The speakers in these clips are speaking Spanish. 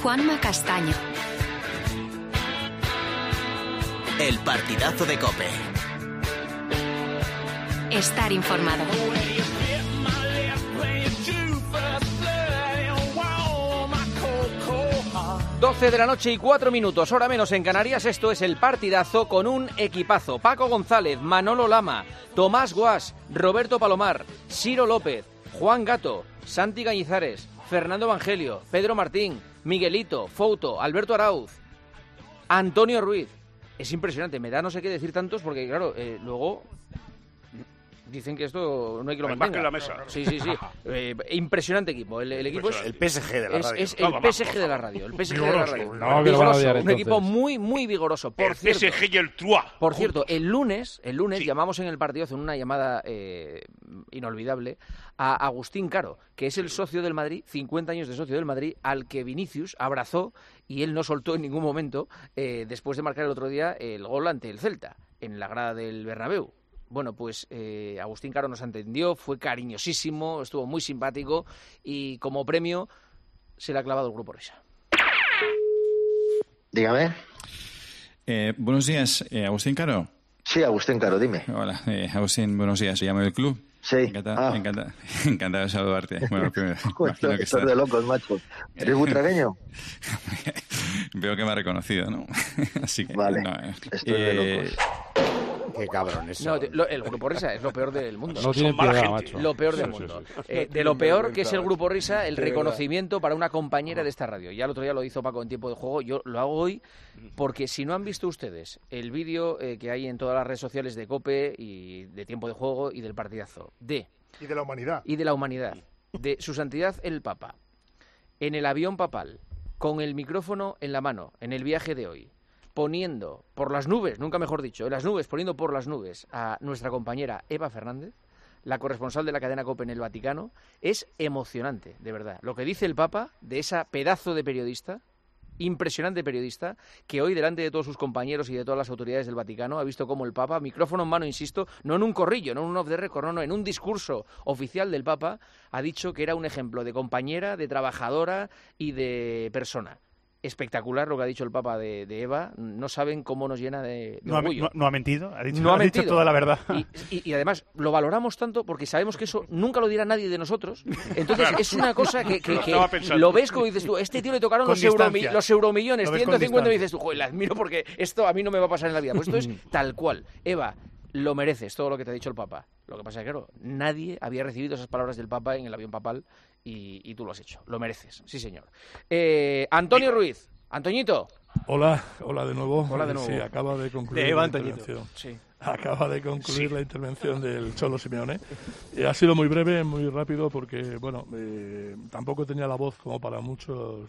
Juanma Castaño. El partidazo de COPE. Estar informado. 12 de la noche y 4 minutos, hora menos en Canarias. Esto es el partidazo con un equipazo. Paco González, Manolo Lama, Tomás Guas, Roberto Palomar, Ciro López, Juan Gato, Santi Cañizares, Fernando Evangelio, Pedro Martín, Miguelito, Fouto, Alberto Arauz, Antonio Ruiz. Es impresionante, me da no sé qué decir tantos porque, claro, luego dicen que esto no hay que lo mantenga. Más que en la mesa. Sí. Impresionante equipo. El equipo es el PSG de la radio. Es el PSG de la radio. El PSG de la radio. No, que lo van a odiar, un equipo muy, muy vigoroso. Por el cierto, PSG y el Troyes. Por cierto, el lunes Sí. llamamos en el partido, en una llamada inolvidable, a Agustín Caro, que es el socio del Madrid, 50 años de socio del Madrid, al que Vinicius abrazó y él no soltó en ningún momento, después de marcar el otro día el gol ante el Celta, en la grada del Bernabéu. Bueno, pues Agustín Caro nos entendió, fue cariñosísimo, estuvo muy simpático y como premio se le ha clavado el Grupo Risa. Dígame. Buenos días, Agustín Caro. Sí, Agustín Caro, dime. Hola, Agustín, buenos días. Se llama del club. Sí. Encantado de saludarte. Bueno, primero, Esto es de locos, macho. ¿Eres butragueño? Veo que me ha reconocido, ¿no? Así que, vale, no, esto es de locos. Qué cabrones. No, el Grupo Risa es lo peor del mundo. No tiene piedad, macho. Lo peor del mundo. De lo peor que es el Grupo Risa, el reconocimiento para una compañera de esta radio. Ya el otro día lo hizo Paco en Tiempo de Juego, yo lo hago hoy porque si no han visto ustedes el vídeo que hay en todas las redes sociales de COPE y de Tiempo de Juego y del partidazo y de la humanidad. Y de la humanidad. De Su Santidad el Papa, en el avión papal, con el micrófono en la mano, en el viaje de hoy, poniendo por las nubes, nunca mejor dicho, en las nubes, poniendo por las nubes a nuestra compañera Eva Fernández, la corresponsal de la cadena COPE en el Vaticano, es emocionante, de verdad. Lo que dice el Papa de esa pedazo de periodista, impresionante periodista, que hoy delante de todos sus compañeros y de todas las autoridades del Vaticano ha visto cómo el Papa, micrófono en mano, insisto, no en un corrillo, no en un off the record, no, en un discurso oficial del Papa, ha dicho que era un ejemplo de compañera, de trabajadora y de persona. Espectacular lo que ha dicho el Papa de Eva. No saben cómo nos llena de orgullo. No ha mentido, ha dicho, no ha dicho mentido. toda la verdad. Y además lo valoramos tanto porque sabemos que eso nunca lo dirá nadie de nosotros. Entonces es una cosa que lo ves como dices tú, este tío le tocaron los euromillones, 150, y dices tú, joder, la admiro porque esto a mí no me va a pasar en la vida. Pues esto es tal cual. Eva, lo mereces, todo lo que te ha dicho el Papa. Lo que pasa es que, claro, nadie había recibido esas palabras del Papa en el avión papal y tú lo has hecho. Lo mereces, sí señor. Antonio Ruiz. Antoñito. Hola de nuevo. Hola de nuevo. Sí, acaba de concluir Eva, la Antoñito. intervención. Sí. Acaba de concluir la intervención del Cholo Simeone. Ha sido muy breve, muy rápido, porque bueno, tampoco tenía la voz como para muchos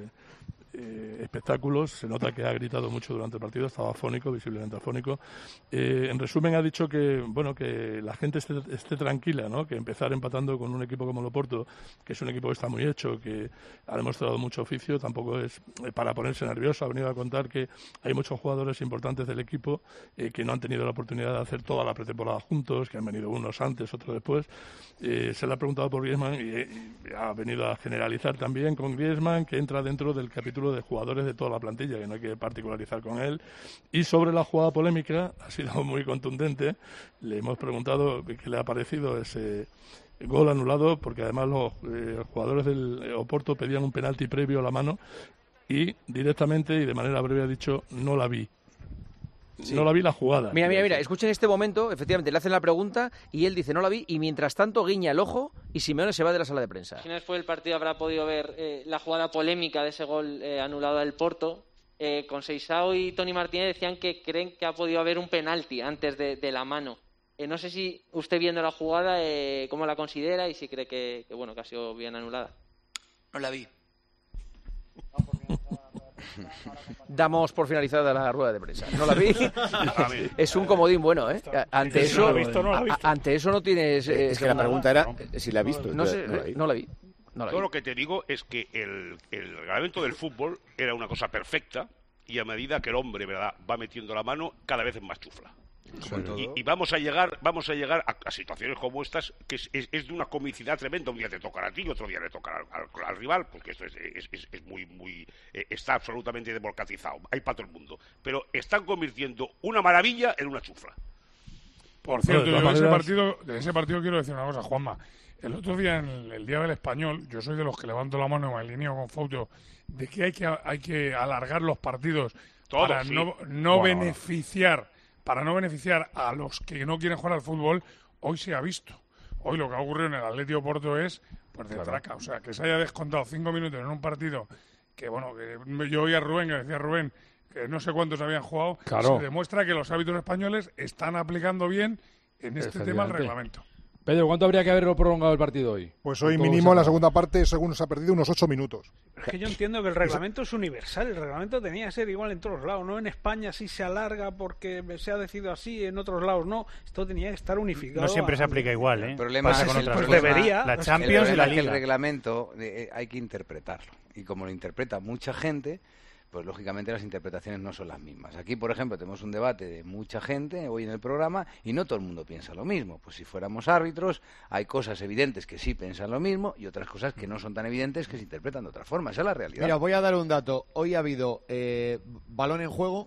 espectáculos. Se nota que ha gritado mucho durante el partido, estaba afónico, visiblemente afónico. En resumen, ha dicho que bueno, que la gente esté tranquila, ¿no? Que empezar empatando con un equipo como el Oporto, que es un equipo que está muy hecho, que ha demostrado mucho oficio, tampoco es para ponerse nervioso. Ha venido a contar que hay muchos jugadores importantes del equipo que no han tenido la oportunidad de hacer toda la pretemporada juntos, que han venido unos antes, otros después. Se le ha preguntado por Griezmann y ha venido a generalizar también con Griezmann, que entra dentro del capítulo de jugadores de toda la plantilla, que no hay que particularizar con él. Y sobre la jugada polémica, ha sido muy contundente. Le hemos preguntado qué le ha parecido ese gol anulado, porque además los jugadores del Oporto pedían un penalti previo a la mano y directamente y de manera breve ha dicho, no la vi. Sí. No la vi la jugada. Mira, escuchen este momento, efectivamente, le hacen la pregunta y él dice, no la vi, y mientras tanto guiña el ojo y Simeone se va de la sala de prensa. Al final después del partido habrá podido ver la jugada polémica de ese gol anulado al Porto. Con Seixao y Toni Martínez decían que creen que ha podido haber un penalti antes de la mano. No sé si usted viendo la jugada, cómo la considera y si cree que ha sido bien anulada. No la vi. Damos por finalizada la rueda de prensa. No la vi. Es un comodín bueno, ¿eh? Ante eso no tienes... es que la pregunta era si la ha visto. No la vi. Todo lo que te digo es que el reglamento del fútbol era una cosa perfecta y a medida que el hombre, ¿verdad?, va metiendo la mano, cada vez es más chufla. Y vamos a llegar a situaciones como estas, que es de una comicidad tremenda. Un día te tocará a ti y otro día le tocará al rival, porque esto es muy está absolutamente democratizado, hay para todo el mundo. Pero están convirtiendo una maravilla en una chufla. Por cierto, yo de ese partido quiero decir una cosa, Juanma. El otro día, en el Día del Español, yo soy de los que levanto la mano y me alineo con Fouto de que hay que alargar los partidos para no beneficiar a los que no quieren jugar al fútbol. Hoy se ha visto. Hoy lo que ha ocurrido en el Atlético Porto es pues de traca. O sea, que se haya descontado 5 minutos en un partido que, bueno, que yo oía a Rubén, que decía Rubén, que no sé cuántos habían jugado. Claro. Se demuestra que los árbitros españoles están aplicando bien en este tema el reglamento. Pedro, ¿cuánto habría que haberlo prolongado el partido hoy? Pues hoy mínimo en la segunda parte, según se ha perdido, unos 8 minutos. Es que yo entiendo que el reglamento es universal. El reglamento tenía que ser igual en todos lados. No en España sí se alarga porque se ha decidido así, en otros lados no. Esto tenía que estar unificado. No siempre se aplica igual, ¿eh? El problema es la Champions y la Liga. El reglamento hay que interpretarlo. Y como lo interpreta mucha gente, pues lógicamente las interpretaciones no son las mismas. Aquí, por ejemplo, tenemos un debate de mucha gente hoy en el programa y no todo el mundo piensa lo mismo. Pues si fuéramos árbitros, hay cosas evidentes que sí piensan lo mismo y otras cosas que no son tan evidentes que se interpretan de otra forma. Esa es la realidad. Mira, voy a dar un dato. Hoy ha habido balón en juego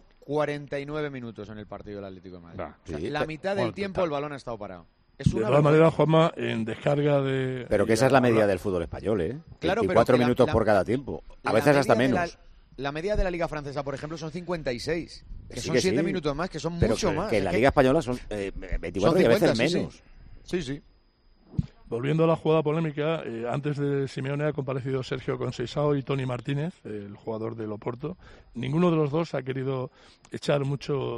49 minutos en el partido del Atlético de Madrid. La mitad del tiempo el balón ha estado parado. De todas maneras, Juanma, en descarga de... Pero que esa es la media del fútbol español, ¿eh? Claro, 24 minutos por cada tiempo. A veces hasta menos. La media de la Liga Francesa, por ejemplo, son 56. Que son 7 minutos más, que son mucho más. Que en la Liga Española son 24 y a veces menos. Sí. Volviendo a la jugada polémica, antes de Simeone ha comparecido Sergio Conceição y Toni Martínez, el jugador del Oporto. Ninguno de los dos ha querido echar mucho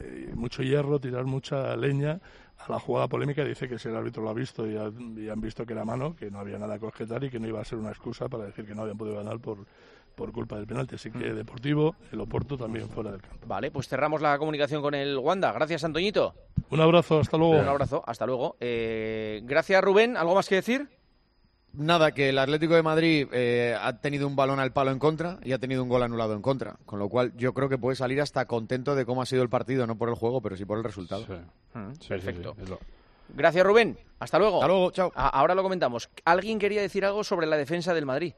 hierro, tirar mucha leña a la jugada polémica. Dice que si el árbitro lo ha visto y han visto que era mano, que no había nada que objetar y que no iba a ser una excusa para decir que no habían podido ganar por culpa del penalti. Así que Deportivo, el Oporto también fuera del campo. Vale, pues cerramos la comunicación con el Wanda. Gracias, Antoñito. Un abrazo, hasta luego. Un abrazo, hasta luego. Gracias, Rubén. ¿Algo más que decir? Nada, que el Atlético de Madrid ha tenido un balón al palo en contra y ha tenido un gol anulado en contra. Con lo cual yo creo que puede salir hasta contento de cómo ha sido el partido, no por el juego, pero sí por el resultado. Perfecto. Sí. Gracias, Rubén. Hasta luego. Hasta luego, chao. Ahora lo comentamos. ¿Alguien quería decir algo sobre la defensa del Madrid?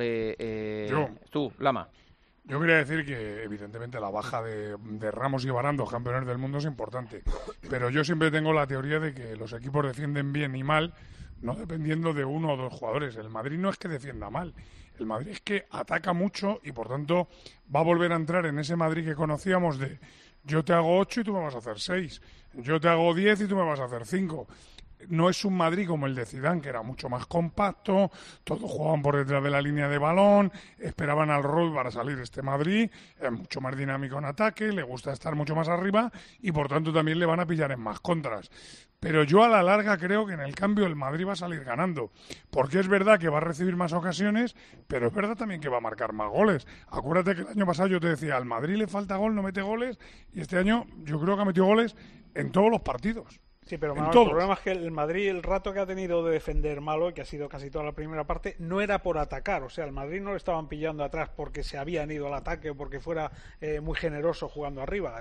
Tú, Lama. Yo quería decir que, evidentemente, la baja de Ramos y Varane, campeones del mundo, es importante. Pero yo siempre tengo la teoría de que los equipos defienden bien y mal, no dependiendo de uno o dos jugadores. El Madrid no es que defienda mal. El Madrid es que ataca mucho y, por tanto, va a volver a entrar en ese Madrid que conocíamos de yo te hago 8 y tú me vas a hacer 6. Yo te hago 10 y tú me vas a hacer 5. No es un Madrid como el de Zidane, que era mucho más compacto, todos jugaban por detrás de la línea de balón, esperaban al rol para salir. Este Madrid es mucho más dinámico en ataque, le gusta estar mucho más arriba y por tanto también le van a pillar en más contras. Pero yo a la larga creo que en el cambio el Madrid va a salir ganando, porque es verdad que va a recibir más ocasiones, pero es verdad también que va a marcar más goles. Acuérdate que el año pasado yo te decía, al Madrid le falta gol, no mete goles, y este año yo creo que ha metido goles en todos los partidos. Sí, pero el problema es que el Madrid, el rato que ha tenido de defender malo, que ha sido casi toda la primera parte, no era por atacar. O sea, el Madrid no le estaban pillando atrás porque se habían ido al ataque o porque fuera muy generoso jugando arriba.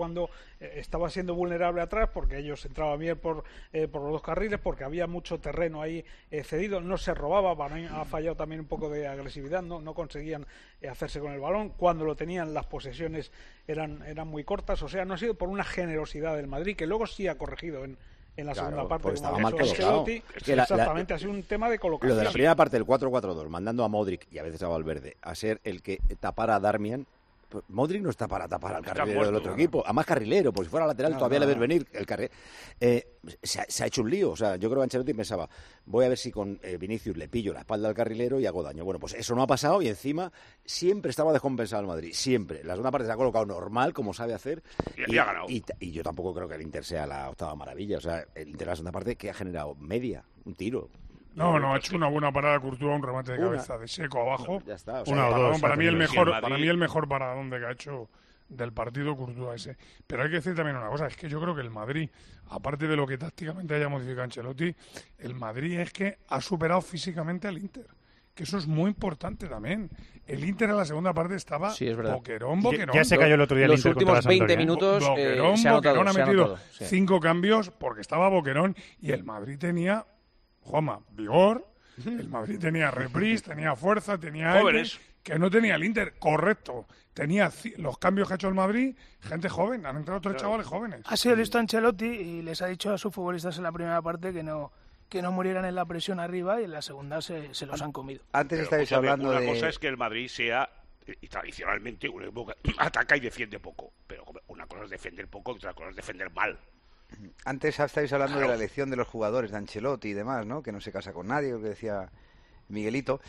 Estaba siendo vulnerable atrás porque ellos entraban bien por los dos carriles, porque había mucho terreno ahí cedido. No se robaba, Varane ha fallado también un poco de agresividad, no conseguían hacerse con el balón. Cuando lo tenían, las posesiones eran muy cortas. O sea, no ha sido por una generosidad del Madrid, que luego sí ha corregido en la segunda parte. Estaba mal colocado. Exactamente, ha sido un tema de colocación. Lo de la primera parte del 4-4-2, mandando a Modric y a veces a Valverde a ser el que tapara a Darmian. Modric no está para tapar al carrilero del otro equipo, a más carrilero, por si fuera lateral todavía le ves venir el carrilero. Se ha hecho un lío, o sea, yo creo que Ancelotti pensaba, voy a ver si con Vinicius le pillo la espalda al carrilero y hago daño. Bueno, pues eso no ha pasado y encima siempre estaba descompensado el Madrid, siempre. La segunda parte se ha colocado normal, como sabe hacer, y ha ganado. Y yo tampoco creo que el Inter sea la octava maravilla, o sea, el Inter la segunda parte que ha generado media, un tiro. No, ha hecho una buena parada Courtois, un remate de cabeza de Seco abajo. Ya está, para mí el mejor paradón que ha hecho del partido Courtois ese. Pero hay que decir también una cosa, es que yo creo que el Madrid, aparte de lo que tácticamente haya modificado Ancelotti, el Madrid es que ha superado físicamente al Inter. que eso es muy importante también. El Inter en la segunda parte estaba boquerón. Ya se cayó el otro día el Los Inter últimos contra la 20 Sampdoria. minutos se ha ha metido sí. 5 cambios porque estaba boquerón y el Madrid tenía, Juanma, vigor, el Madrid tenía reprise, tenía fuerza, tenía jóvenes. aire, que no tenía el Inter, correcto. Tenía los cambios que ha hecho el Madrid, gente joven, han entrado 3 chavales jóvenes. Ha sido listo Ancelotti y les ha dicho a sus futbolistas en la primera parte que no murieran en la presión arriba y en la segunda se los han comido. Antes estabais hablando una de... cosa es que el Madrid sea, y tradicionalmente, un equipo que ataca y defiende poco. Pero una cosa es defender poco y otra cosa es defender mal. Antes estabais hablando de la elección de los jugadores de Ancelotti y demás, ¿no? Que no se casa con nadie, lo que decía Miguelito.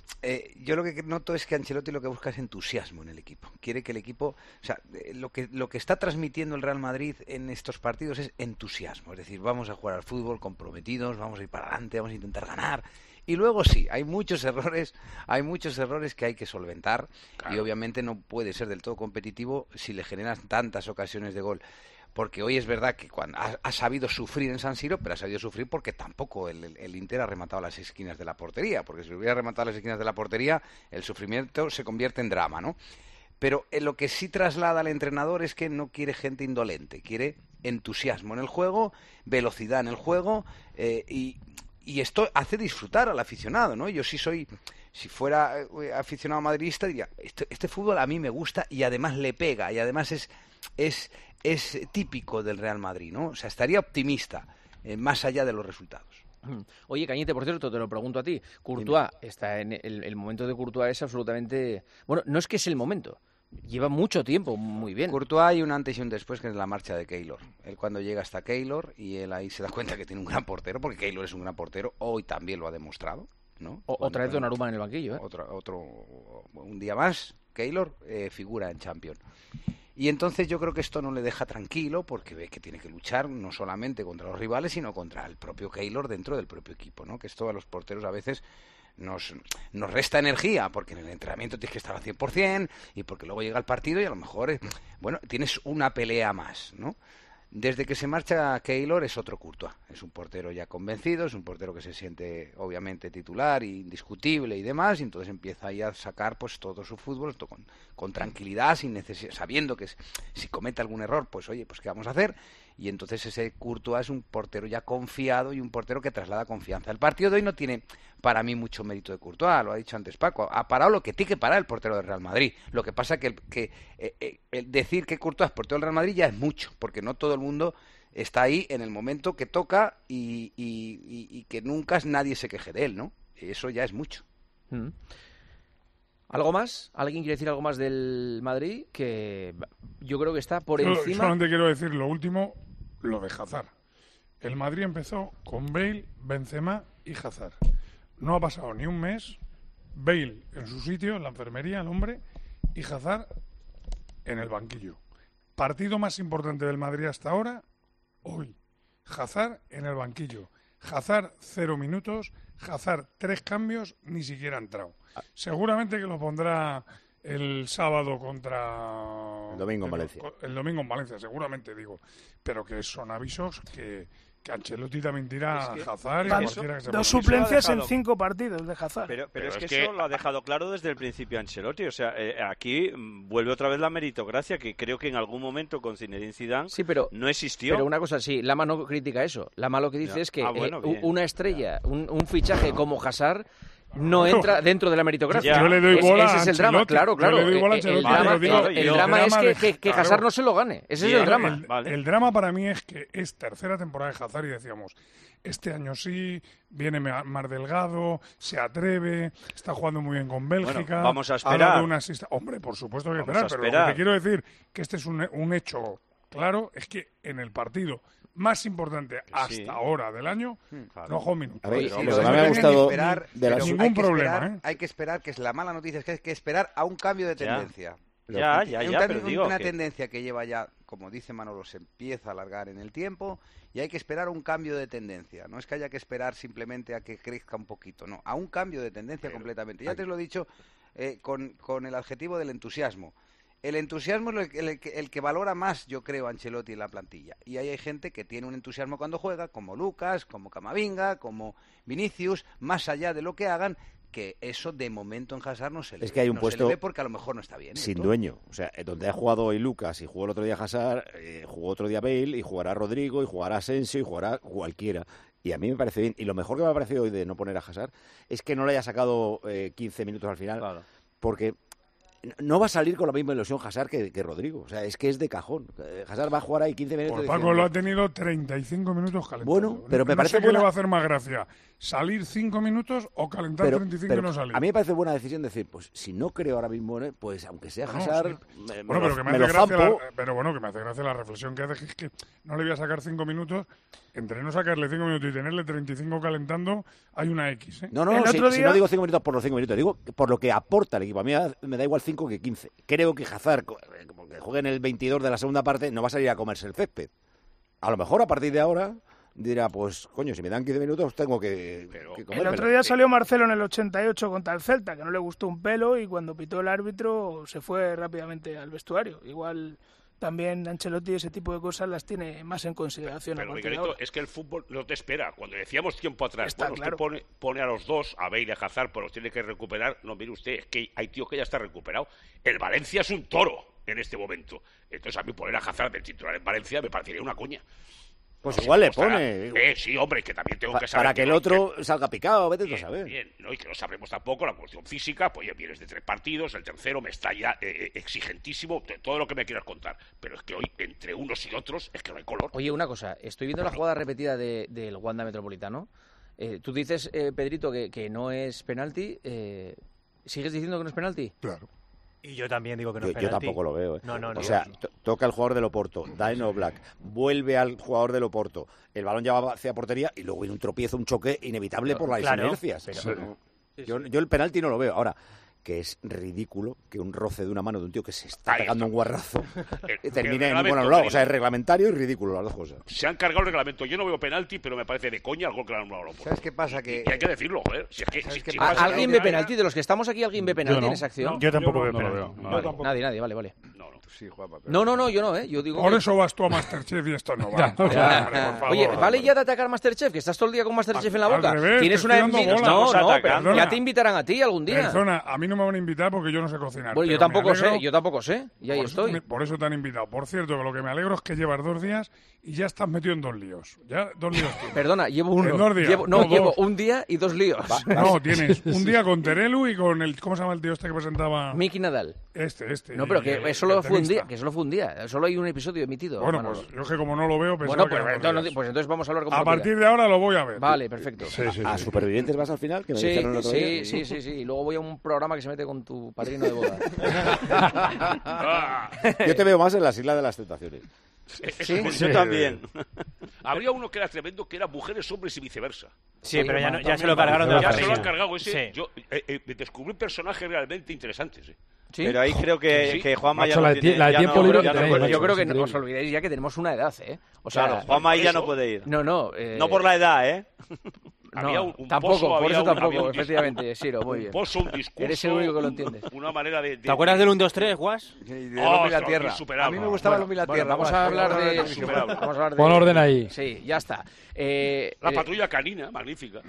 Yo lo que noto es que Ancelotti lo que busca es entusiasmo en el equipo. Quiere que el equipo... O sea, lo que está transmitiendo el Real Madrid en estos partidos es entusiasmo. Es decir, vamos a jugar al fútbol comprometidos, vamos a ir para adelante, vamos a intentar ganar. Y luego sí, hay muchos errores que hay que solventar. Claro. Y obviamente no puede ser del todo competitivo si le generas tantas ocasiones de gol. Porque hoy es verdad que cuando ha sabido sufrir en San Siro, pero ha sabido sufrir porque tampoco el Inter ha rematado las esquinas de la portería, porque si hubiera rematado las esquinas de la portería, el sufrimiento se convierte en drama, ¿no? Pero lo que sí traslada al entrenador es que no quiere gente indolente, quiere entusiasmo en el juego, velocidad en el juego, y esto hace disfrutar al aficionado, ¿no? Yo sí soy... Si fuera aficionado madridista diría, este fútbol a mí me gusta y además le pega, y además es típico del Real Madrid, ¿no? O sea, estaría optimista, más allá de los resultados. Oye, Cañete, por cierto, te lo pregunto a ti. Courtois, está en el momento de Courtois es absolutamente... Bueno, no es que es el momento, lleva mucho tiempo muy bien. Courtois hay un antes y un después, que es la marcha de Keylor. Él cuando llega hasta Keylor y él ahí se da cuenta que tiene un gran portero, porque Keylor es un gran portero, hoy también lo ha demostrado, ¿no? Otra vez Donnarumma en el banquillo, ¿eh? Un día más, Keylor figura en Champions. Y entonces yo creo que esto no le deja tranquilo porque ve que tiene que luchar no solamente contra los rivales, sino contra el propio Keylor dentro del propio equipo, ¿no? Que esto a los porteros a veces nos resta energía, porque en el entrenamiento tienes que estar al 100% y porque luego llega el partido y a lo mejor, tienes una pelea más, ¿no? Desde que se marcha Keylor es otro Courtois, es un portero ya convencido, es un portero que se siente obviamente titular, indiscutible y demás, y entonces empieza ahí a sacar pues todo su fútbol con tranquilidad, sin necesidad, sabiendo que si comete algún error, pues oye, pues qué vamos a hacer, y entonces ese Courtois es un portero ya confiado y un portero que traslada confianza. El partido de hoy no tiene para mí mucho mérito de Courtois, lo ha dicho antes Paco, ha parado lo que tiene que parar el portero del Real Madrid. Lo que pasa que el decir que Courtois es portero del Real Madrid ya es mucho, porque no todo el mundo está ahí en el momento que toca y que nunca nadie se queje de él, ¿no? Eso ya es mucho. ¿Algo más? ¿Alguien quiere decir algo más del Madrid? Que yo creo que está por encima... Solamente quiero decir lo último, lo de Hazard. El Madrid empezó con Bale, Benzema y Hazard. No ha pasado ni un mes, Bale en su sitio, en la enfermería, el hombre, y Hazard en el banquillo. Partido más importante del Madrid hasta ahora, hoy. Hazard en el banquillo. Hazard 0 minutos, Hazard 3 cambios, ni siquiera ha entrado. Seguramente que lo pondrá el sábado contra... El domingo en Valencia. El domingo en Valencia, seguramente digo. Pero que son avisos que Ancelotti también tira a Hazard y a cualquiera que se 2 suplencias en 5 partidos de Hazard. Pero es que eso lo ha dejado claro desde el principio Ancelotti. O sea, aquí vuelve otra vez la meritocracia, que creo que en algún momento con Zinedine Zidane no existió. Pero una cosa, sí, Lama no critica eso. Lama lo que dice es que una estrella, un fichaje como Hazard no entra dentro de la meritocracia. Yo le doy bola ese es el drama, claro. El drama es que Hazard no se lo gane. Ese es el drama. El drama para mí es que es tercera temporada de Hazard y decíamos, este año sí, viene más delgado, se atreve, está jugando muy bien con Bélgica. Bueno, vamos a esperar. Hombre, por supuesto que esperar, pero lo que te quiero decir que este es un hecho claro, es que en el partido más importante hasta ahora del año, no juega un minuto. A ver, lo que me ha gustado ningún problema, hay que esperar, que es la mala noticia, es que hay que esperar a un cambio de tendencia. Una tendencia que lleva ya, como dice Manolo, se empieza a alargar en el tiempo y hay que esperar un cambio de tendencia. No es que haya que esperar simplemente a que crezca un poquito, no, a un cambio de tendencia completamente. Ya te lo he dicho con el adjetivo del entusiasmo. El entusiasmo es el que valora más, yo creo, Ancelotti en la plantilla. Y ahí hay gente que tiene un entusiasmo cuando juega, como Lucas, como Camavinga, como Vinicius, más allá de lo que hagan, que eso de momento en Hazard no se le ve. Es que hay un no puesto se le ve porque a lo mejor no está bien. sin dueño. O sea, donde ha jugado hoy Lucas y jugó el otro día Hazard, jugó otro día Bale y jugará Rodrigo y jugará Asensio y jugará cualquiera. Y a mí me parece bien. Y lo mejor que me ha parecido hoy de no poner a Hazard es que no le haya sacado 15 minutos al final. Claro. Porque no va a salir con la misma ilusión Hazard que Rodrigo. O sea, es que es de cajón. Hazard va a jugar ahí 15 minutos. Pues Paco lo ha tenido 35 minutos calentando. Bueno, pero me parece no sé qué le va a hacer más gracia. ¿Salir 5 minutos o calentar 35 y no salir? A mí me parece buena decisión decir, pues si no creo ahora mismo, pues aunque sea Hazard, sí. Pero que me hace gracia la reflexión que hace, que es que no le voy a sacar 5 minutos. Entre no sacarle 5 minutos y tenerle 35 calentando, hay una X. No, si no digo 5 minutos por los 5 minutos, digo por lo que aporta el equipo. A mí me da igual 5 que 15. Creo que Hazard, porque juegue en el 22 de la segunda parte, no va a salir a comerse el césped. A lo mejor a partir de ahora dirá, pues coño, si me dan 15 minutos tengo que comer. El otro día salió Marcelo en el 88 contra el Celta, que no le gustó un pelo, y cuando pitó el árbitro se fue rápidamente al vestuario. Igual también Ancelotti ese tipo de cosas las tiene más en consideración. Pero Miguelito, es que el fútbol no te espera. Cuando decíamos tiempo atrás, usted pone a los dos, a Bale y a Hazard, pues los tiene que recuperar. No, mire usted, es que hay tío que ya está recuperado. El Valencia es un toro en este momento. Entonces a mí poner a Hazard de titular en Valencia me parecería una coña. Pues no, igual le pone. Sí, hombre, que también tengo que saber. Para que el otro salga picado, vete tú a saber. Bien, ¿no? Y que no sabremos tampoco la cuestión física, pues ya vienes de 3 partidos, el tercero me está ya exigentísimo, todo lo que me quieras contar. Pero es que hoy, entre unos y otros, es que no hay color. Oye, una cosa, estoy viendo la jugada repetida del Wanda Metropolitano. Tú dices, Pedrito, que no es penalti. ¿Sigues diciendo que no es penalti? Claro. Y yo también digo que no es penalti. Yo tampoco lo veo. No. O sea, toca el jugador del Oporto, da en Oblak, vuelve al jugador del Oporto, el balón ya va hacia portería y luego viene un tropiezo, un choque inevitable por las inercias. Pero, yo el penalti no lo veo. Ahora, que es ridículo que un roce de una mano de un tío que se está pegando un guarrazo termine en un buen anulado. O sea, es reglamentario y ridículo las dos cosas. Se han cargado el reglamento. Yo no veo penalti, pero me parece de coña el gol que le han anulado. ¿Sabes qué pasa? Y hay que decirlo, joder. ¿Alguien ve penalti? De los que estamos aquí, ¿alguien ve penalti en esa acción? Yo tampoco veo penalti. Nadie, vale. Sí, Juanpa, no, yo no, Yo digo por eso vas tú a Masterchef y esto no va. Oye, vale ya de atacar Masterchef, que estás todo el día con Masterchef en la boca. Revés, tienes una No, pero ya te invitarán a ti algún día. Perdona, a mí no me van a invitar porque yo no sé cocinar. Bueno, yo tampoco sé, y ahí estoy. Por eso te han invitado. Por cierto, que lo que me alegro es que llevas 2 días y ya estás metido en 2 líos. Ya 2 líos tienes. Perdona, llevo uno. En 2 días. Llevo un día y 2 líos. No, tienes un día con Terelu y con el... ¿Cómo se llama el tío este que presentaba? Miki Nadal. Este. No, pero que solo fue un día. Solo hay un episodio emitido. Bueno, pues yo que como no lo veo, pensaba pues entonces vamos a hablar con a partir de ahora lo voy a ver. Vale, perfecto. ¿A Supervivientes vas al final? Que me dijeron el otro día. Sí. Y luego voy a un programa que se mete con tu padrino de boda. Yo te veo más en las Islas de las Tentaciones. Sí, yo también. Habría uno que era tremendo, que era mujeres, hombres y viceversa. Sí, pero ya se lo cargaron de la Ya se lo han cargado ese. Yo descubrí personajes realmente interesantes. ¿Sí? Pero ahí creo que Juanma ya no tiene... Yo creo que no os olvidéis ya que tenemos una edad, O sea, claro, Juanma ahí ya no puede ir. No. No por la edad, No, efectivamente, Siro, muy bien. Un pozo, un discurso. Eres el único que lo entiende. Una manera de... ¿Te acuerdas del 1, 2, 3, Guas? La Tierra. A mí me gustaba el la Tierra. Vamos a hablar de... Pon orden ahí. Sí, ya está. La patrulla canina, magnífica.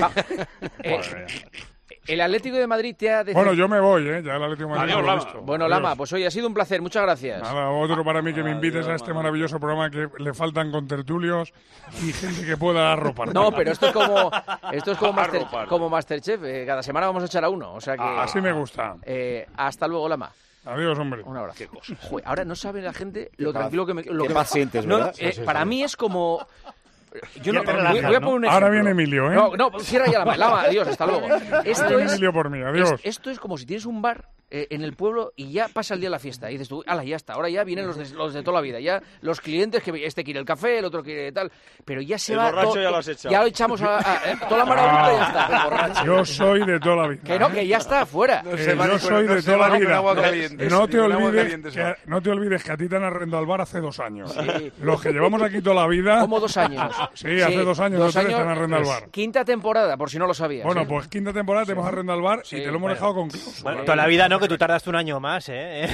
El Atlético de Madrid te ha... Bueno, yo me voy, ya el Atlético de Madrid. Adiós, Lama. visto. Bueno, Adiós. Lama, pues hoy ha sido un placer, muchas gracias. Nada, otro para mí que me invites a este maravilloso programa que le faltan contertulios y gente que pueda arropar. No, pero esto es como Masterchef, cada semana vamos a echar a uno, o sea que... Así me gusta. Hasta luego, Lama. Adiós, hombre. Un abrazo. Qué cosa. Joder, ahora no sabe la gente lo tranquilo que me... Qué paz sientes, ¿verdad? Para mí es como... Yo no, voy a poner un ejemplo. Ahora viene Emilio, ¿eh? No, cierra ya Lama, adiós, hasta luego. Emilio por mí, adiós. Esto es como si tienes un bar en el pueblo y ya pasa el día de la fiesta. Y dices tú, ala, ya está, ahora ya vienen los de toda la vida. Ya los clientes, que este quiere el café, el otro quiere tal. Pero ya se va... El borracho ya lo has echado. Ya lo echamos toda la maravilla y ya está. El borracho. Yo soy de toda la vida. Que no, que ya está, fuera. Yo soy de toda la vida. No te olvides que a ti te han arrendado al bar hace 2 años. Sí. Los que llevamos aquí toda la vida... ¿Cómo 2 años? Sí, hace 2 años no te han arrendado al bar. Quinta temporada, por si no lo sabías. Bueno, pues quinta temporada te hemos arrendado al bar y te lo hemos dejado con cláusula. Bueno, toda la vida no, que tú tardaste un año más, ¿eh?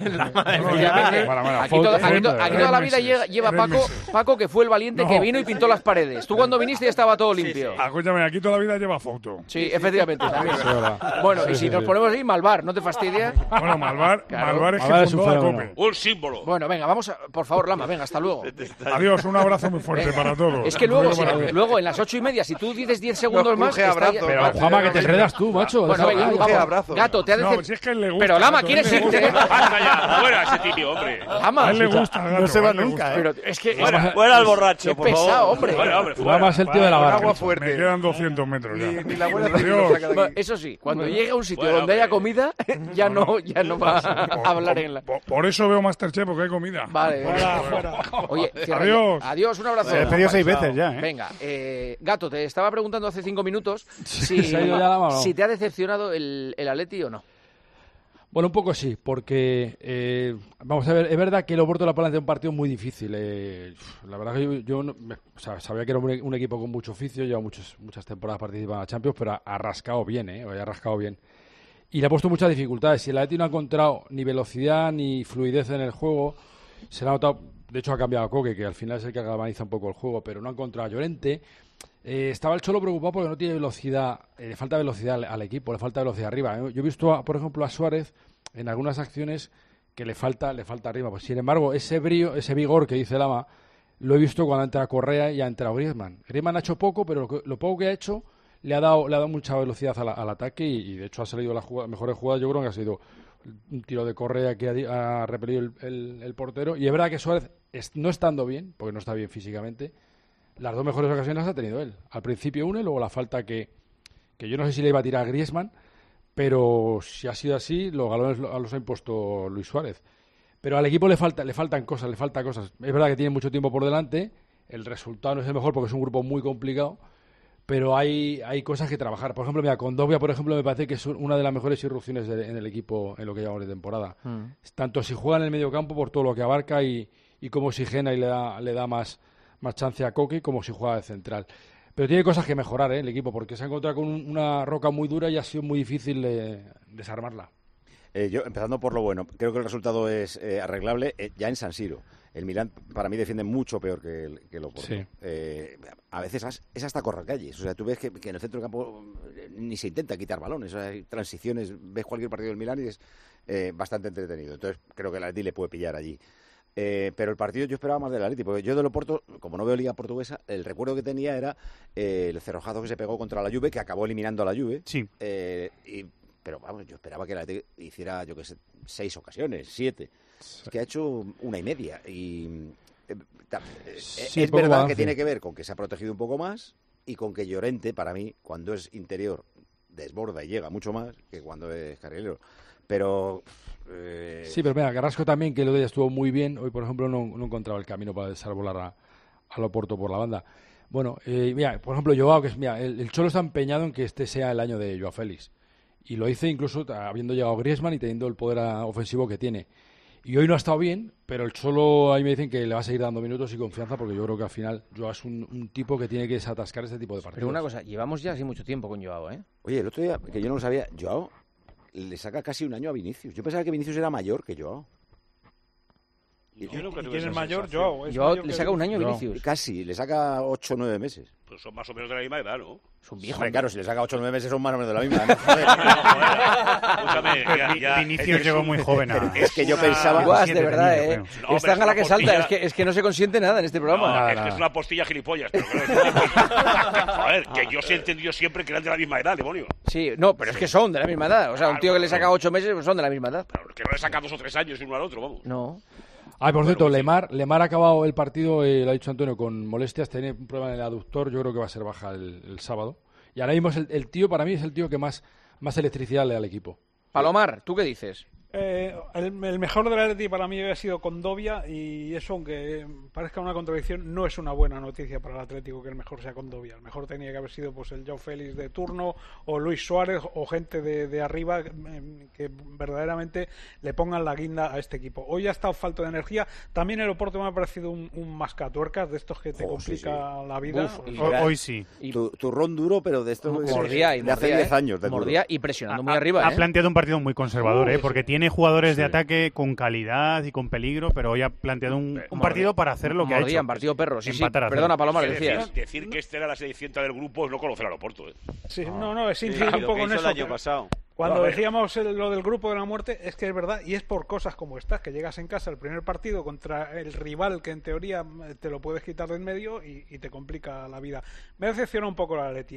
Aquí toda la vida lleva Paco, que fue el valiente que vino y pintó las paredes. Tú cuando viniste ya estaba todo limpio. Escúchame, aquí toda la vida lleva foto. Sí, efectivamente. Bueno, y si nos ponemos ahí, Malvar, ¿no te fastidia? Bueno, Malvar es que fundó la COPE. Un símbolo. Bueno, venga, vamos por favor, Lama, venga, hasta luego. Adiós, un abrazo muy fuerte para todos. Es que luego en las 8:30, si tú dices 10 segundos más... Pero, Juanma, que te enredas tú, macho. Bueno, venga, vamos. Gato, te ha No, si es que a él le gusta. Pero, Lama, ¿quieres irte? Basta ya, fuera ese tío, hombre. Lama. A él le gusta, Gato, no se va a él le nunca, gusta. Pero es que... Fuera al borracho, por pesado, favor. hombre. Lama es el tío de la barra. Agua fuerte. Me quedan 200 metros ya. Ni la abuela Adiós. lo saca de aquí. Eso sí, cuando llegue a un sitio donde haya comida, ya no va a hablar en la... Por eso veo Masterchef, porque hay comida. Vale. Fuera. Oye, Adiós. Adiós, un abrazo. Se despedió 6 veces ya, ¿eh? Venga, Gato, te estaba preguntando hace 5 minutos si ¿Se ha ido ya Lama o no? te ha decepcionado el Atleti o no. Bueno, un poco sí, porque vamos a ver, es verdad que el Oporto la plantea un partido muy difícil. La verdad que yo sabía que era un equipo con mucho oficio, lleva muchas temporadas participando en la Champions, pero ha rascado bien, ha rascado bien. Y le ha puesto muchas dificultades. Si el Atleti no ha encontrado ni velocidad ni fluidez en el juego, se le ha notado, de hecho ha cambiado a Koke, que al final es el que galvaniza un poco el juego, pero no ha encontrado a Llorente. Estaba el Cholo preocupado porque no tiene velocidad, le falta velocidad al equipo, le falta velocidad arriba. Yo he visto, por ejemplo, a Suárez en algunas acciones que le falta arriba. Pues sin embargo, ese brío, ese vigor que dice Lama, lo he visto cuando entra Correa y ha entrado Griezmann. Griezmann ha hecho poco, pero lo poco que ha hecho le ha dado mucha velocidad al ataque y de hecho ha salido las mejores jugadas. Yo creo que ha sido un tiro de Correa que ha repelido el portero. Y es verdad que Suárez, no estando bien, porque no está bien físicamente, las dos mejores ocasiones las ha tenido él. Al principio una y luego la falta que yo no sé si le iba a tirar a Griezmann, pero si ha sido así, los galones los ha impuesto Luis Suárez. Pero al equipo le faltan cosas. Es verdad que tiene mucho tiempo por delante, el resultado no es el mejor porque es un grupo muy complicado, pero hay cosas que trabajar. Por ejemplo, mira, con Kondogbia, por ejemplo, me parece que es una de las mejores irrupciones en el equipo en lo que llevamos de temporada. Tanto si juega en el medio campo por todo lo que abarca y cómo oxigena y le da más chance a Koke, como si juega de central. Pero tiene cosas que mejorar, el equipo, porque se ha encontrado con una roca muy dura y ha sido muy difícil desarmarla. Yo, empezando por lo bueno, creo que el resultado es arreglable ya en San Siro. El Milán, para mí, defiende mucho peor que el Oporto. Sí. A veces es hasta correcalles. O sea, tú ves que en el centro del campo ni se intenta quitar balones. O sea, hay transiciones, ves cualquier partido del Milán y es bastante entretenido. Entonces, creo que el Atleti le puede pillar allí. Pero el partido yo esperaba más del Atleti, porque yo del Oporto, como no veo Liga Portuguesa, el recuerdo que tenía era el cerrojazo que se pegó contra la Juve, que acabó eliminando a la Juve. Sí. Pero vamos, yo esperaba que el Atleti hiciera, 6 ocasiones, 7. Es que ha hecho 1,5. Y es verdad que tiene que ver con que se ha protegido un poco más y con que Llorente, para mí, cuando es interior, desborda y llega mucho más que cuando es carrilero. Pero... Sí, pero mira, Carrasco también, que lo de ella estuvo muy bien. Hoy, por ejemplo, no encontraba el camino para desarbolar al Oporto por la banda. Bueno, mira, por ejemplo, Joao, que es, mira, el Cholo está empeñado en que este sea el año de Joao Félix. Y lo hice incluso habiendo llegado Griezmann y teniendo el poder ofensivo que tiene. Y hoy no ha estado bien, pero el Cholo, ahí me dicen que le va a seguir dando minutos y confianza, porque yo creo que al final Joao es un tipo que tiene que desatascar este tipo de partidos. Pero una cosa, llevamos ya así mucho tiempo con Joao, ¿eh? Oye, el otro día, que yo no lo sabía, Joao le saca casi un año a Vinicius. Yo pensaba que Vinicius era mayor que Joao. ¿Quién es mayor? Joao. Joao le saca un año a Vinicius. Casi, le saca 8 o 9 meses. Pues son más o menos de la misma edad, ¿no? Son viejos. Hombre, claro, si le saca 8 o 9 meses son más o menos de la misma. ¿No? Vinicius llegó muy joven. Es que yo pensaba... Guas, de verdad, ¿eh? No, están a la que salta. Es que no se consiente nada en este programa. No, es una postilla gilipollas. Pero joder, que yo he entendido siempre que eran de la misma edad, demonio. Sí, no, pero es que son de la misma edad. O sea, un tío que le saca 8 meses, pues son de la misma edad. Pero que no le saca 2 o 3 años uno al otro, vamos. No. Por cierto, Lemar ha acabado el partido, lo ha dicho Antonio, con molestias, tiene un problema en el aductor, yo creo que va a ser baja el sábado. Y ahora mismo el tío, para mí, es el tío que más electricidad le da al equipo. Palomar, ¿tú qué dices? El mejor del Atleti para mí había sido Condovia, y eso, aunque parezca una contradicción, no es una buena noticia para el Atlético que el mejor sea Condovia. El mejor tenía que haber sido pues el Joao Félix de turno, o Luis Suárez, o gente de arriba que verdaderamente le pongan la guinda a este equipo. Hoy ha estado falto de energía. También el Oporto me ha parecido un mascatuercas de estos que te complica la vida. Hoy sí. Turrón duro, pero de esto mordía, de hace 10 años. Mordía y presionando muy arriba. Ha planteado un partido muy conservador, porque tiene jugadores de ataque con calidad y con peligro, pero hoy ha planteado un partido para hacer lo que ha hecho. Un partido perro, sí. Perdona, Paloma, le decías. Decir que este era la selección del grupo es no conocer al Oporto. Sí, no, es incidir un poco en eso. El año pasado. Cuando decíamos lo del grupo de la muerte, es que es verdad, y es por cosas como estas, que llegas en casa el primer partido contra el rival que en teoría te lo puedes quitar de en medio y te complica la vida. Me decepciona un poco la Atleti,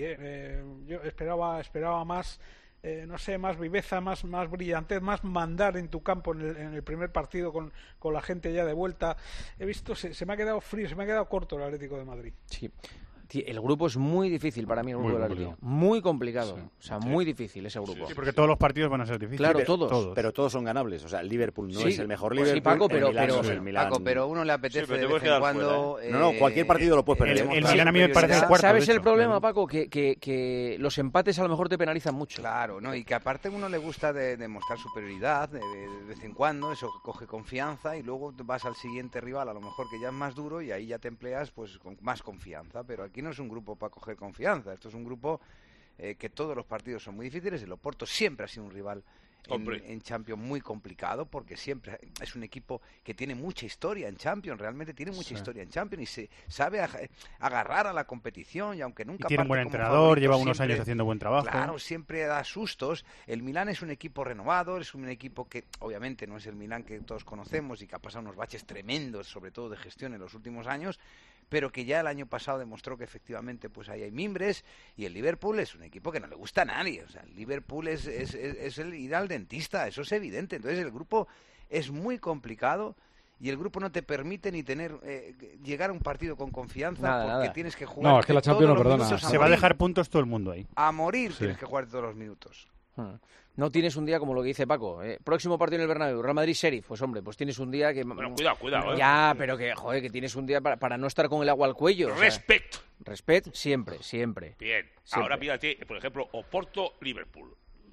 yo esperaba más, no sé, más viveza, más brillantez, más mandar en tu campo en el primer partido con la gente ya de vuelta. He visto, se me ha quedado frío, se me ha quedado corto el Atlético de Madrid. Sí. El grupo es muy difícil para mí, el grupo del Atlético. Muy complicado. Sí. O sea, muy difícil ese grupo. Sí, porque todos los partidos van a ser difíciles. Claro, todos. Pero todos son ganables. O sea, el Liverpool no es el mejor Liverpool. Sí, Paco, pero el Milán. Paco, pero uno le apetece de vez en cuando... No, cualquier partido lo puedes perder. El Milán a mí me parece el cuarto. ¿Sabes el problema, Paco? Que los empates a lo mejor te penalizan mucho. Claro, ¿no? Y que aparte a uno le gusta demostrar superioridad de vez en cuando, eso coge confianza, y luego vas al siguiente rival, a lo mejor que ya es más duro, y ahí ya te empleas pues con más confianza. Pero aquí no es un grupo para coger confianza. Esto es un grupo que todos los partidos son muy difíciles. El Oporto siempre ha sido un rival en Champions muy complicado, porque siempre es un equipo que tiene mucha historia en Champions, realmente tiene mucha historia en Champions, y se sabe agarrar a la competición, y aunque nunca tiene un buen entrenador, lleva unos años haciendo buen trabajo. Claro, siempre da sustos. El Milán es un equipo renovado, es un equipo que obviamente no es el Milán que todos conocemos y que ha pasado unos baches tremendos, sobre todo de gestión en los últimos años, pero que ya el año pasado demostró que efectivamente pues ahí hay mimbres. Y el Liverpool es un equipo que no le gusta a nadie. O sea, el Liverpool es el ir al dentista, eso es evidente. Entonces el grupo es muy complicado, y el grupo no te permite ni tener llegar a un partido con confianza, porque tienes que jugar. No, es que la Champions no perdona. Se va a dejar puntos todo el mundo ahí. A morir tienes que jugar todos los minutos. No tienes un día como lo que dice Paco. Próximo partido en el Bernabéu, Real Madrid-Sheriff. Pues hombre, pues tienes un día que... Bueno, cuidado. Ya, pero que, joder, que tienes un día para no estar con el agua al cuello. Respect, siempre. Bien. Siempre. Ahora pídate, por ejemplo, Oporto-Liverpool.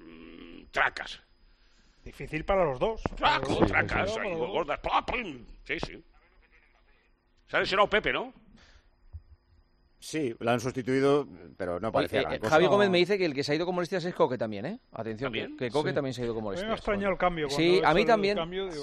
Tracas. Difícil para los dos. Tracas. Ahí, gordas. Sí. Se ha lesionado Pepe, ¿no? Sí, lo han sustituido, pero no parecía gran cosa. Javi Gómez me dice que el que se ha ido con molestias es Coque también, ¿eh? Atención, que Coque también se ha ido con molestias. Me ha extrañado el cambio. Sí, a mí también.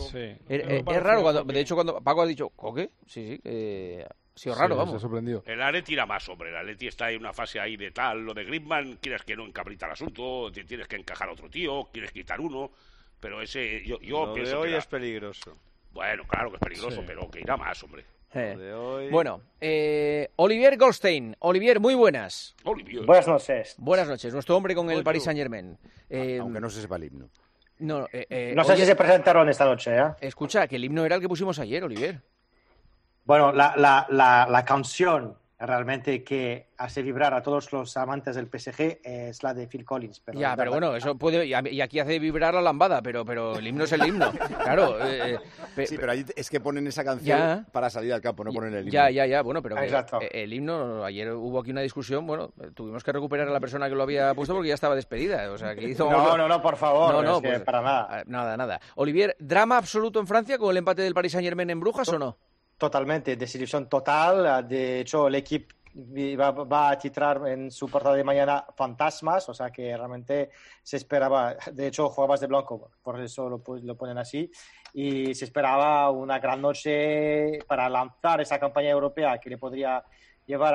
Es raro, de hecho, cuando Paco ha dicho ¿Coque? Sí. Ha sido raro, vamos. Se ha sorprendido. El Atleti tira más, hombre. El Atleti está en una fase ahí de tal. Lo de Griezmann, quieres que no encabrita el asunto, tienes que encajar a otro tío, quieres quitar uno. Pero ese, yo lo pienso de hoy que es peligroso. Bueno, claro que es peligroso, pero que irá más, hombre. De hoy... Bueno, Olivier Goldstein. Olivier, muy buenas. Olivier. Buenas noches. Buenas noches. Nuestro hombre con el Paris Saint-Germain. Aunque no se sepa el himno. No sé si se presentaron esta noche, ¿eh? Escucha, que el himno era el que pusimos ayer, Olivier. Bueno, la canción realmente que hace vibrar a todos los amantes del PSG es la de Phil Collins. Pero bueno, eso puede... Y aquí hace vibrar la lambada, pero el himno es el himno. Claro. Sí, pero ahí es que ponen esa canción para salir al campo, no ponen el himno. Ya. Bueno, pero el himno... Ayer hubo aquí una discusión, bueno, tuvimos que recuperar a la persona que lo había puesto porque ya estaba despedida. O sea, que hizo... No, por favor. No, pues, para nada. Nada. Olivier, ¿drama absoluto en Francia con el empate del Paris Saint-Germain en Brujas o no? Totalmente, desilusión total. De hecho, el equipo va a titrar en su portada de mañana fantasmas, o sea que realmente se esperaba, de hecho jugabas de blanco, por eso lo ponen así, y se esperaba una gran noche para lanzar esa campaña europea que le podría llevar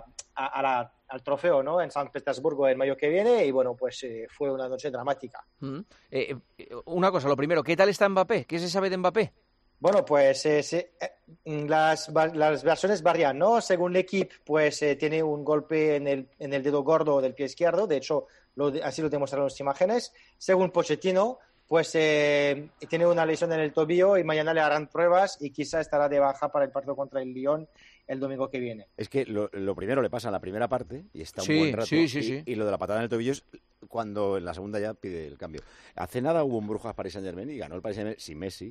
al trofeo, ¿no? En San Petersburgo el mayo que viene, y bueno, pues fue una noche dramática. Una cosa, lo primero, ¿qué tal está Mbappé? ¿Qué se sabe de Mbappé? Bueno, pues las versiones varían, ¿no? Según el equipo, pues tiene un golpe en el dedo gordo del pie izquierdo, de hecho, así lo demostraron las imágenes. Según Pochettino, pues tiene una lesión en el tobillo y mañana le harán pruebas y quizá estará de baja para el partido contra el Lyon el domingo que viene. Es que lo primero le pasa en la primera parte y está un buen rato. Sí. Y lo de la patada en el tobillo es cuando en la segunda ya pide el cambio. Hace nada hubo un Brujas Paris Saint-Germain y ganó el Paris Saint-Germain sin Messi.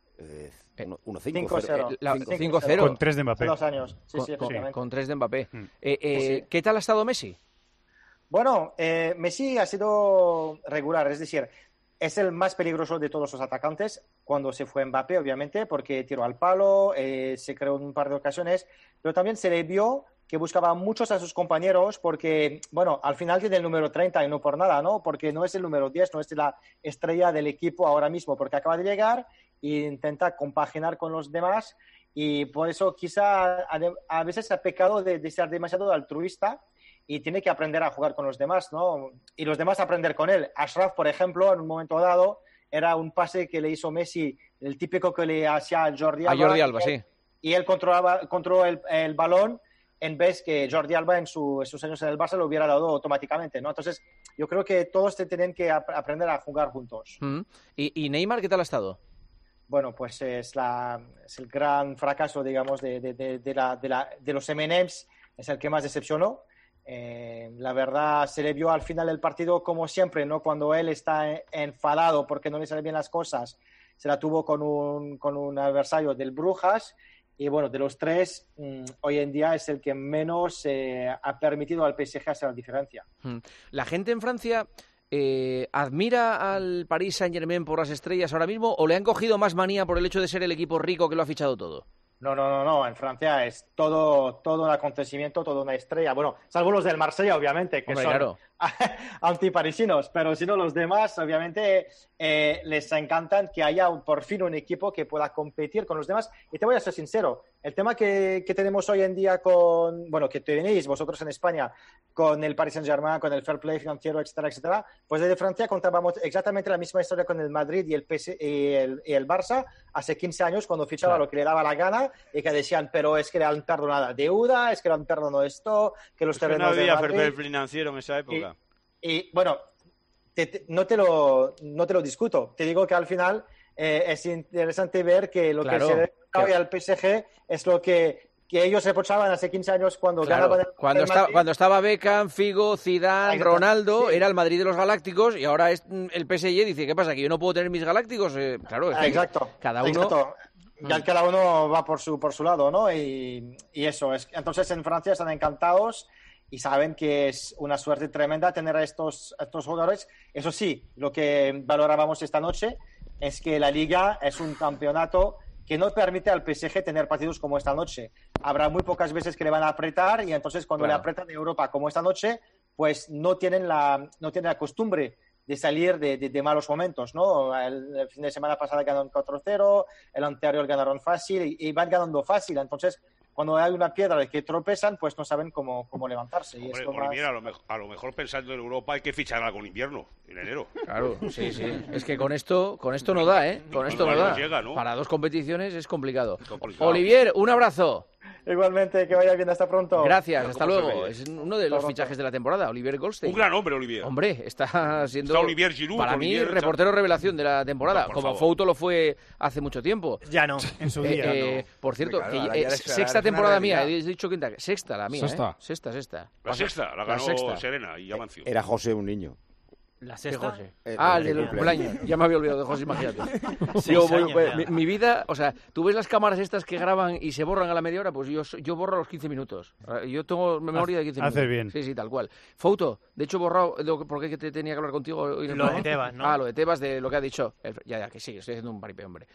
1-5. 5-0. Con 3 de Mbappé. Hace 2 años. Con 3 de Mbappé. ¿Qué tal ha estado Messi? Bueno, Messi ha sido regular, es decir, es el más peligroso de todos los atacantes cuando se fue Mbappé, obviamente, porque tiró al palo, se creó en un par de ocasiones, pero también se le vio que buscaba muchos a sus compañeros porque, bueno, al final tiene el número 30 y no por nada, ¿no? Porque no es el número 10, no es la estrella del equipo ahora mismo, porque acaba de llegar e intenta compaginar con los demás y por eso quizá a veces ha pecado de ser demasiado altruista y tiene que aprender a jugar con los demás, ¿no? Y los demás aprender con él. Ashraf, por ejemplo, en un momento dado, era un pase que le hizo Messi, el típico que le hacía a Jordi Alba. A Jordi Alba, sí. Y él controló el balón en vez que Jordi Alba en sus años en el Barça lo hubiera dado automáticamente, ¿no? Entonces, yo creo que todos tienen que aprender a jugar juntos. ¿Y Neymar qué tal ha estado? Bueno, pues es el gran fracaso, digamos, de los M&M's, es el que más decepcionó. La verdad, se le vio al final del partido como siempre, ¿no? Cuando él está enfadado porque no le salen bien las cosas, se la tuvo con un adversario del Brujas. Y bueno, de los tres, hoy en día es el que menos ha permitido al PSG hacer la diferencia. ¿La gente en Francia admira al Paris Saint-Germain por las estrellas ahora mismo o le han cogido más manía por el hecho de ser el equipo rico que lo ha fichado todo? No. En Francia es todo un acontecimiento, toda una estrella. Bueno, salvo los del Marsella, obviamente, que son antiparisinos, pero si no, los demás, obviamente, les encantan que haya por fin un equipo que pueda competir con los demás. Y te voy a ser sincero, el tema que tenemos hoy en día que tenéis vosotros en España, con el Paris Saint-Germain, con el fair play financiero, etcétera, etcétera, pues desde Francia contábamos exactamente la misma historia con el Madrid y el Barça hace 15 años, cuando fichaba lo que le daba la gana y que decían, pero es que le han perdonado la deuda, es que le han perdonado esto, que los terrenos no había de Madrid... fair play financiero en esa época. Y bueno, no te lo discuto. Te digo que al final es interesante ver que lo que se le hoy al PSG es lo que ellos reprochaban hace 15 años cuando ganaban cuando estaba Beckham, Figo, Zidane, Ronaldo, era el Madrid de los Galácticos y ahora es el PSG dice, ¿qué pasa? ¿Que yo no puedo tener mis Galácticos? Claro, es que cada uno... Exacto. Ya cada uno va por su lado, ¿no? Y eso es. Entonces en Francia están encantados y saben que es una suerte tremenda tener a estos jugadores. Eso sí, lo que valorábamos esta noche es que la Liga es un campeonato que no permite al PSG tener partidos como esta noche. Habrá muy pocas veces que le van a apretar y entonces cuando le apretan en Europa como esta noche, pues no tienen la costumbre de salir de malos momentos, ¿no? El fin de semana pasado ganaron 4-0, el anterior ganaron fácil y van ganando fácil. Entonces, cuando hay una piedra de que tropezan, pues no saben cómo levantarse. Hombre, Olivier, a lo mejor pensando en Europa hay que fichar algo en invierno, en enero. Claro, sí. Es que con esto no da, ¿eh? Con esto no da. Llega, ¿no? Para 2 competiciones es complicado. Olivier, un abrazo. Igualmente, que vaya bien, hasta pronto. Gracias, hasta luego. Es uno de los fichajes de la temporada, Olivier Goldstein. Un gran hombre, Olivier. Hombre, está siendo, Olivier Giroud, para mí, reportero revelación de la temporada, como Fouto lo fue hace mucho tiempo. Ya no, en su día. Por cierto, sexta temporada mía, he dicho quinta. Sexta la mía, Sexta. La sexta, la ganó Serena y Amancio. Era José un niño. ¿La sexta? El del cumpleaños. Ya me había olvidado de José, imagínate. Mi vida, o sea, tú ves las cámaras estas que graban y se borran a la media hora, pues yo borro a los 15 minutos. Yo tengo memoria de 15 minutos. Haces bien. Sí, tal cual. Fouto, de hecho, borrado, porque te tenía que hablar contigo hoy. Lo de Tebas, ¿no? Lo de Tebas, de lo que ha dicho. Ya, que sí, estoy haciendo un paripé, hombre.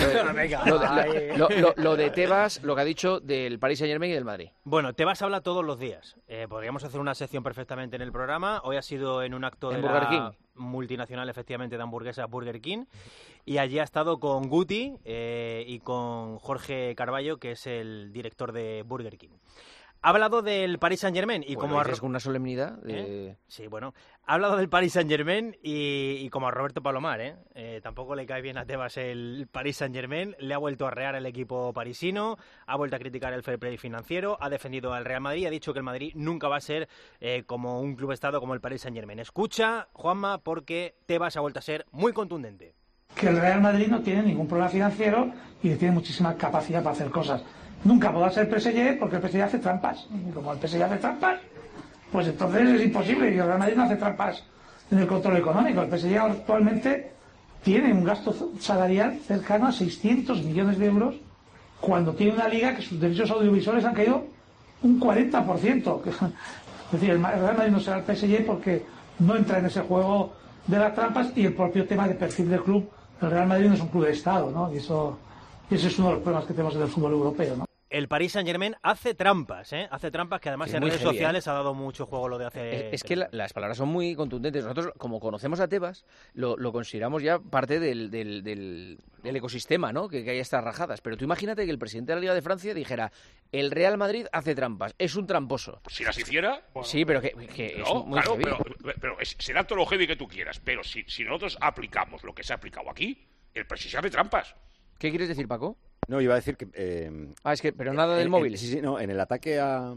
Lo de Tebas, lo que ha dicho del Paris Saint-Germain y del Madrid. Bueno, Tebas habla todos los días. Podríamos hacer una sección perfectamente en el programa. Hoy ha sido en un acto de la multinacional, efectivamente, de hamburguesas Burger King, y allí ha estado con Guti y con Jorge Carballo, que es el director de Burger King. Ha hablado del Paris Saint-Germain y como con una solemnidad Sí, bueno, ha hablado del Paris Saint-Germain y como a Roberto Palomar, tampoco le cae bien a Tebas el Paris Saint-Germain, le ha vuelto a arrear el equipo parisino, ha vuelto a criticar el fair play financiero, ha defendido al Real Madrid y ha dicho que el Madrid nunca va a ser como un club estado como el Paris Saint-Germain. Escucha, Juanma, porque Tebas ha vuelto a ser muy contundente. Que el Real Madrid no tiene ningún problema financiero y tiene muchísima capacidad para hacer cosas. Nunca podrá ser PSG porque el PSG hace trampas. Y como el PSG hace trampas, pues entonces es imposible. Y el Real Madrid no hace trampas en el control económico. El PSG actualmente tiene un gasto salarial cercano a 600 millones de euros cuando tiene una liga que sus derechos audiovisuales han caído un 40%. Es decir, el Real Madrid no será el PSG porque no entra en ese juego de las trampas, y el propio tema de perfil del club. El Real Madrid no es un club de Estado, ¿no? Y ese es uno de los problemas que tenemos en el fútbol europeo, ¿no? El Paris Saint-Germain hace trampas, ¿eh? Hace trampas que además Sí, en muy redes heavy, sociales ha dado mucho juego lo de hace... Es que las palabras son muy contundentes. Nosotros, como conocemos a Tebas, lo consideramos ya parte del ecosistema, ¿no? Que hay estas rajadas. Pero tú imagínate que el presidente de la Liga de Francia dijera: el Real Madrid hace trampas, es un tramposo. Si las hiciera... Sí, pero que No, es muy claro, heavy. pero será todo lo heavy que tú quieras, pero si nosotros aplicamos lo que se ha aplicado aquí, el presidente hace trampas. ¿Qué quieres decir, Paco? No, iba a decir que... pero nada del móvil. Sí, no, en el ataque al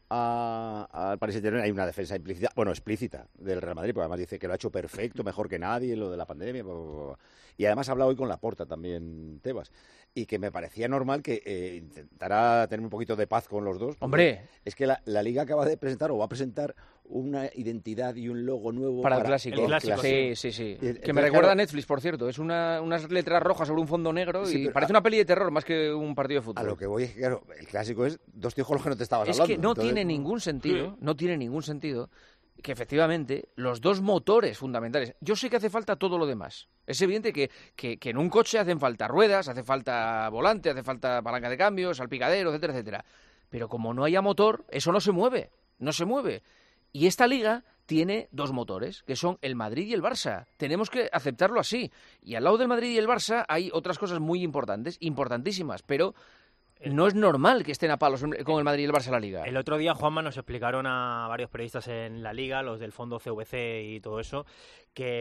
Paris Saint-Germain hay una defensa explícita del Real Madrid, porque además dice que lo ha hecho perfecto, mejor que nadie, lo de la pandemia. Y además ha hablado hoy con Laporta también, Tebas, y que me parecía normal que intentara tener un poquito de paz con los dos. ¡Hombre! Es que la Liga acaba de presentar, o va a presentar, una identidad y un logo nuevo para el clásico. Sí. Que me recuerda a Netflix, por cierto. Es unas letras rojas sobre un fondo negro, sí, y parece una peli de terror más que un partido de fútbol. A lo que voy es que, claro, el clásico es dos tíos con los que no te estabas hablando. Es que no tiene ningún sentido que efectivamente los dos motores fundamentales... Yo sé que hace falta todo lo demás. Es evidente que en un coche hacen falta ruedas, hace falta volante, hace falta palanca de cambio, salpicadero, etcétera, etcétera. Pero como no haya motor, eso no se mueve. Y esta liga tiene dos motores, que son el Madrid y el Barça. Tenemos que aceptarlo así. Y al lado del Madrid y el Barça hay otras cosas muy importantes, importantísimas, pero no es normal que estén a palos con el Madrid y el Barça en la liga. El otro día, Juanma, nos explicaron a varios periodistas en la liga, los del fondo CVC y todo eso, que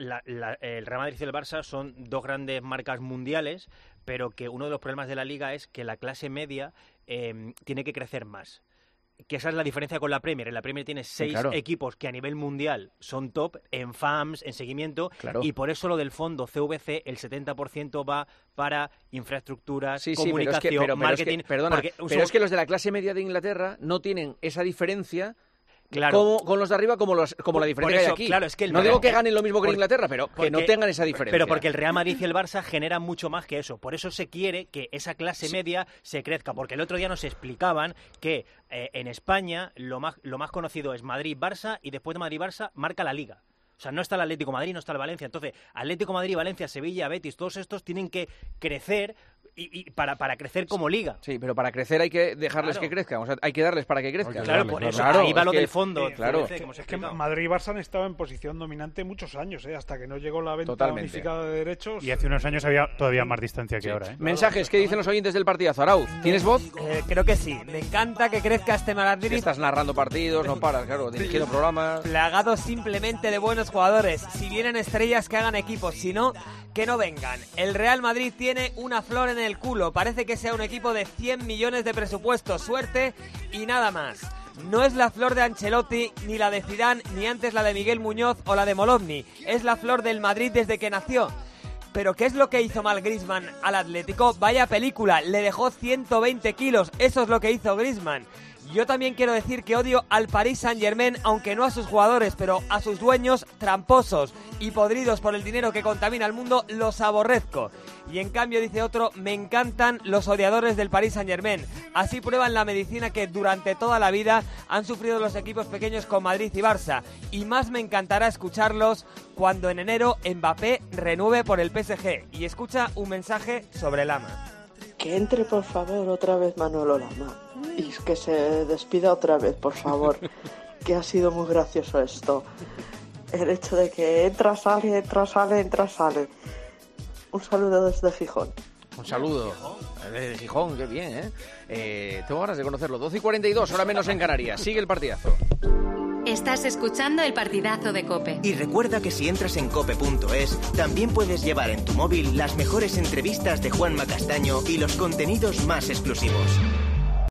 el Real Madrid y el Barça son dos grandes marcas mundiales, pero que uno de los problemas de la liga es que la clase media tiene que crecer más. Que esa es la diferencia con la Premier. En la Premier tienes 6 equipos que a nivel mundial son top en fans, en seguimiento, y por eso lo del fondo CVC, el 70% va para infraestructuras, comunicación, marketing... Pero es que los de la clase media de Inglaterra no tienen esa diferencia... Claro. Con los de arriba como la diferencia que hay aquí. Claro, es que no digo que ganen lo mismo que en Inglaterra, pero que no tengan esa diferencia. Pero porque el Real Madrid y el Barça generan mucho más que eso. Por eso se quiere que esa clase media se crezca. Porque el otro día nos explicaban que en España lo más conocido es Madrid-Barça, y después de Madrid-Barça marca la Liga. O sea, no está el Atlético Madrid, no está el Valencia. Entonces, Atlético Madrid, Valencia, Sevilla, Betis, todos estos tienen que crecer y para crecer como liga. Sí, pero para crecer hay que dejarles que crezcan. O sea, hay que darles para que crezcan. Claro, por eso. Ahí va lo del fondo. Claro. Es que Madrid y Barça han estado en posición dominante muchos años, hasta que no llegó la venta unificada de derechos. Y hace unos años había todavía más distancia que ahora. Mensajes, ¿qué dicen los oyentes del partidazo? Arauz, ¿tienes voz? Creo que sí. Me encanta que crezca este Madrid. Estás narrando partidos, no paras, claro, dirigiendo programas. Plagado simplemente de buenos jugadores. Si vienen estrellas, que hagan equipos. Si no, que no vengan. El Real Madrid tiene una flor en el culo. Parece que sea un equipo de 100 millones de presupuesto. Suerte y nada más. No es la flor de Ancelotti, ni la de Zidane, ni antes la de Miguel Muñoz o la de Molovny. Es la flor del Madrid desde que nació. ¿Pero qué es lo que hizo mal Griezmann al Atlético? Vaya película, le dejó 120 kilos. Eso es lo que hizo Griezmann. Yo también quiero decir que odio al Paris Saint-Germain, aunque no a sus jugadores, pero a sus dueños tramposos y podridos por el dinero que contamina el mundo, los aborrezco. Y en cambio, dice otro, me encantan los odiadores del Paris Saint-Germain. Así prueban la medicina que durante toda la vida han sufrido los equipos pequeños con Madrid y Barça. Y más me encantará escucharlos cuando en enero Mbappé renueve por el PSG. Y escucha un mensaje sobre Lama. Que entre, por favor, otra vez Manolo Lama. Y que se despida otra vez, por favor. Que ha sido muy gracioso esto. El hecho de que entra, sale. Un saludo desde Gijón. Un saludo desde Gijón, qué bien, tengo ganas de conocerlo. 12:42, hora menos en Canarias. Sigue el partidazo. Estás escuchando el partidazo de COPE. Y recuerda que si entras en cope.es, también puedes llevar en tu móvil las mejores entrevistas de Juanma Castaño y los contenidos más exclusivos.